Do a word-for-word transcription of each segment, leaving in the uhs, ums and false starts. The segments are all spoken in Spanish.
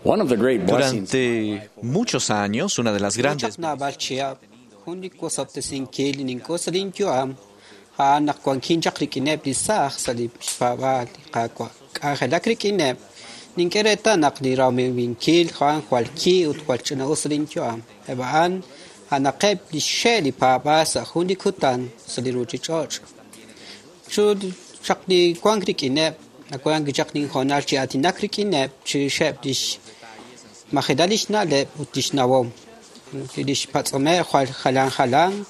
One of the great blessings Durante muchos años, una de las grandes Machedalish na le utish nawom. Utish patsome khwal khalang khalang.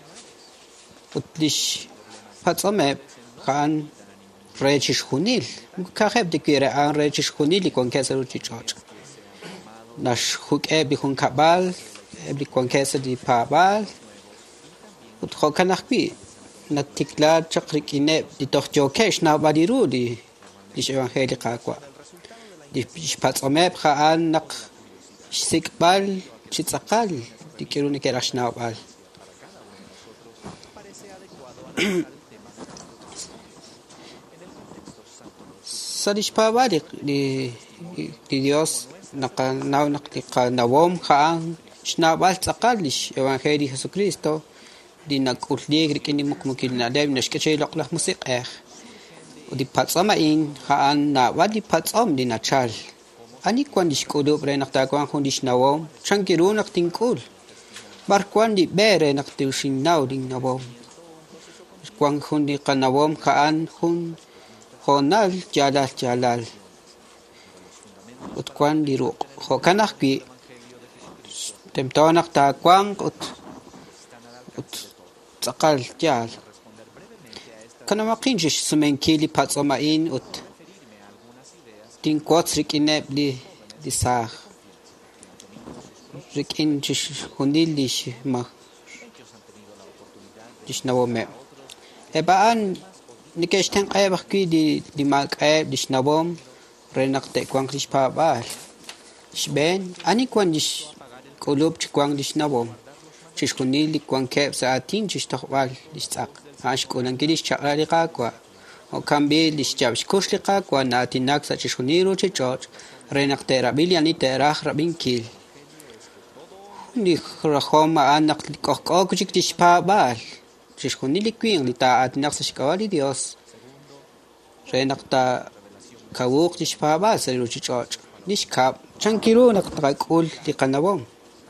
Utish patsome khan rechish khunil. Kakheb dikire an rechish khunil ikon kesa uti church. Nash khuk e bi khun kabal, e bi kon kesa di pabal. Ut khokanakh bi natikla chakrik ine di tokhjo kesh na badiru di di evangeli qaqwa. Di patsome khan nak sikbal chitsaqal dikiruni kerashna bal sadish pabalik di di Dios naka naw naktika nawom khaan shnabal tsaqalish evangeli Jesucristo di nagullig rikini mukmukil na dem nashkechay loklah musiq eh di patsama in khaan na wadi patsom di nachal ani kwan di skudo pre nakta kwan kundis nawom chankiru naktingkul bar kwan di bere naktiushin naw ding nawom kwan kundi kanawom kaan hun honal jalal jalal ut kwan di ru ho kanak ki temto nakta kwan ut ut tsakal jal kana makinjish sumenkili patsama in ut tin quats rikine bli di sa rikin jish hundilish ma jish nawome ebaan nikesh ten qaybak ki di di mag qayb dish nawom renak te kwang dish pa bal shben ani kwan dish kulub kwang dish nawom jish hundili kwang keb sa atin jish takhwal dish tsak ash kunan gidish chaqali qaqwa o kambi lishchabish kushliqa kwa natinak sa chishuniru chichoch renak tera biliani tera rabin kil ni khoma anak kokko kuchik dishpa bal chishunili kwing lita atnak sa shikawali Dios renak ta kawuk dishpa bal sa riru chichoch nishkap chankiru naktakul di kanawong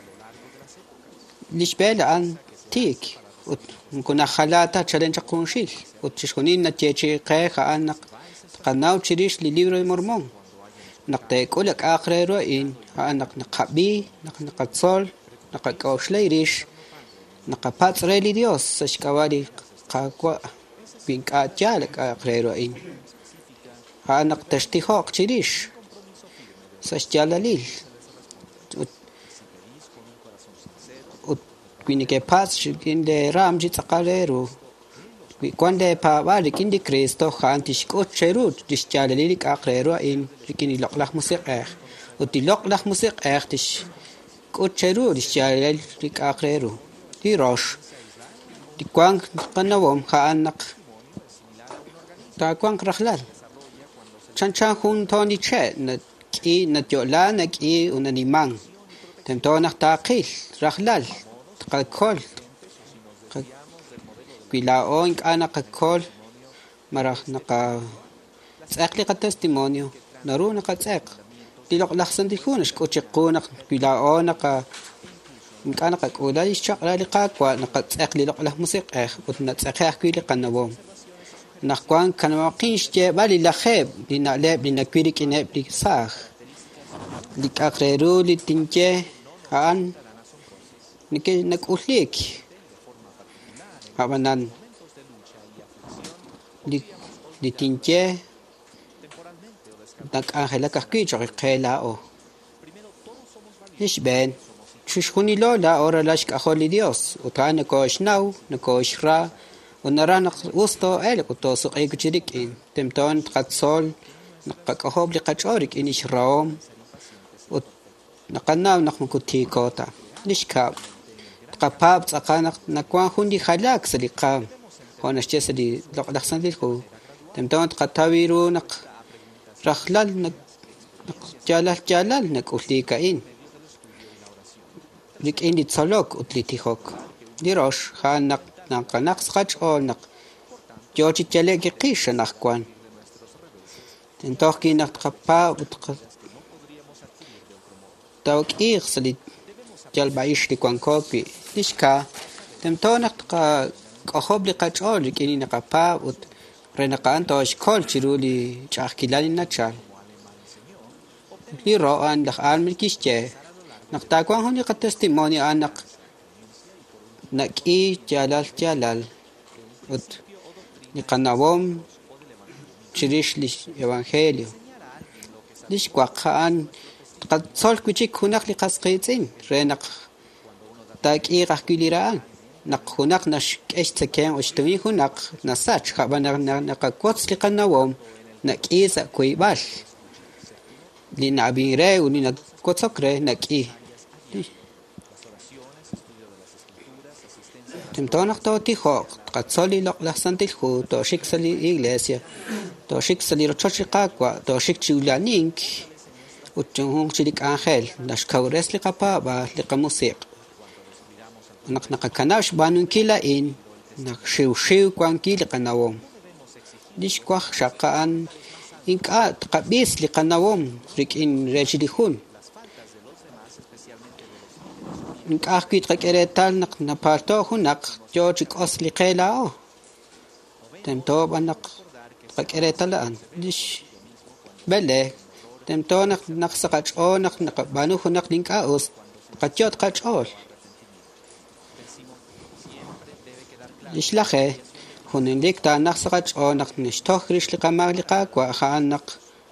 lishbela an tik ut kuna khalata challenge kunshil ut chishkunin na cheche qeqa anak qanaw chirish li libro de mormon naqte kulak akhrero in anak naqabi naqnaqatsol naqaqawshleirish naqapats reli Dios sashkawali qaqwa binqa jalak akhrero in anak tashtihoq chirish sashjalalil quindi che pass kinde ram ji tsaqaleru quando pa vale kindi Cristo khanti shkocheru dischaleli aqreru in kini loqlah musiq eh uti loqlah musiq eh tish kocheru dischaleli aqreru di rosh di kwang kanawom khanak ta kwang rakhlal chan chan hun toni che na ki na jola na ki unanimang temtona taqil rakhlal kakol pilaon kana kakol marah naka tsakli ka testimonyo naru naka tsak tilok laksan dikunas ko chekuna pilaon naka kana kakula ishakla liqaqwa naka tsakli loklah musiq eh utna tsakha kwili kanawom nakwan kanawaqinsh je bali la kheb dina leb dina kwili kineb di sah likaqreru litinje an nike nakulik habanan di ditinche tak angela kakki chok khela o ishben chushkuni lola ora lash ka kholi Dios utana ko shnaw nako shra unarana usto el ko to suqay kuchirik in temton qatsol naqaqob li qachorik in ishraom ut naqanaw naqmukuti kota nishkab kapab tsakanak nakwan hundi khalak salika honas chesadi loqdaxsan dilko temton qatawiru naq rakhlal nak chalal chalal nak'uli kain rik'in li tzolok utlitijok dirox jan naq naqanaq sqach'ol naq yochi chale kiqish naqkwan tentoj kinaq tqapa utqa tawk'ij salit chalbaish li kwankopi lixka temtonaq tqa k'ojob li qach'ol rik'in naqapa ut renaqan tosh kol chiruli ch'ajkilal nachal li ro'an laj almil kixche naqtakwan hon li testimonio anaq nak'i chalal chalal ut li qanawom chirix li evangelio lix kwaqan qatzol kuchik hunaq li qasqitzin renaq tak'i qajkilira'an naq hunaq nax k'ex tzeken uxtumi hunaq nasach jab'an naqakwotz li qanawom nak'i sa kuyb'al li nab'inre u li nakwotzok re nak'i temtonaq totijoq qatzol li loq'laj santilju toxik sa li iglesia toxik sa li rochoch li qakwa toxik chiwlanink uchunjun chilik ángel naxkawres li qapaba li qamusiq naq naqakanaw xb'anun kila'in naqxiwxiw kwanki li qanawom lix kwaj xaqa'an ink'a tqab'is li qanawom rik'in rechlijun ink'aj kwit qak'eretal naq napalto hunaq yochi k'os li qela'o temtob anaq qak'eretala'an lix bele temtonaq naq saqach'ol naq naqab'anu hunaq link'a'us qachot qach'ol lix laje juninlik tanaq saqach'ol naq nixtoj rix li qamak li qakwa ja'an naq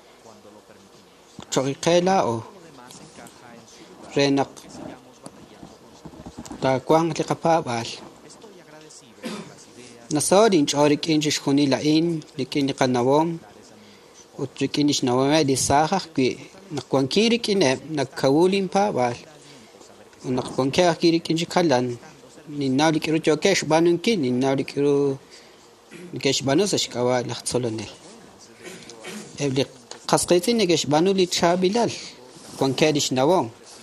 choqiqela'o renaq takwan li qapab'al nasorin ch'orik'in chix junila'in rik'in li qanawom ut rik'in ix nawame li sajaj kwi naqwanki rik'ineb' nakkawulin pab'al u naqwanki ajki rik'in chikalan ninnaw li k'iru choke xb'anunki ninnaw li k'iru nike xb'anu sa xk'awa laj tzolonel eb'li qasqitzin nike xb'anu li chhabilal kwanke li xnawom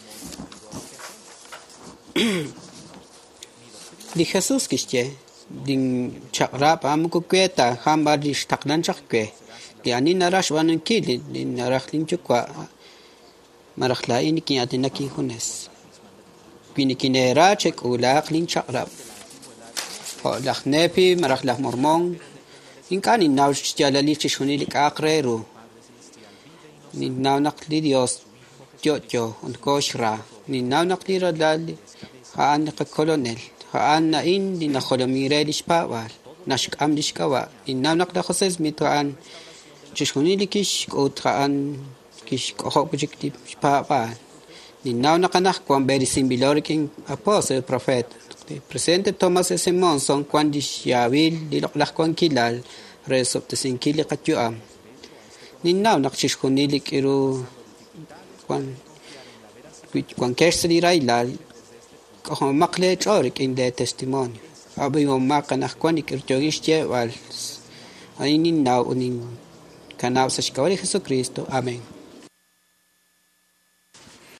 li Jesus kixche din chaqrab amukukweta jambar li xtaqlan chaqkwe li ani narax b'anunki li naraj linchukwa marajla'in kin atinaki junes pinikinera chek'ulaq linchaqrab laj nepi maraj laj mormon inkan inaw xchalali chixuni li k'aqreru ninaw naq li Dios tyo'tyo unkoxra ninaw naq li rodal ja'an li qakolonel ja'an na'in li najolomire li xpab'al naxk'am li xk'awa ninaw naq la José Smith ja'an chixuni li kix k'ut ja'an kix k'ojob chik li xpab'al ninaw naqanaj kwan beri simbilor kin apóstol profeta presidente Thomas S. Monson kwan li xyabil li loq'laj kwan kilal resobtesinki li qatyu'am ninaw naq chixjuni li k'iru kwan kwan kex li raylal k'ojomaq le ch'orik in de testimonio ab'imomaq kanaj kwan li k'irchogix cheb'al ay ninaw unin kanaw sa xkawal Jesucristo amén.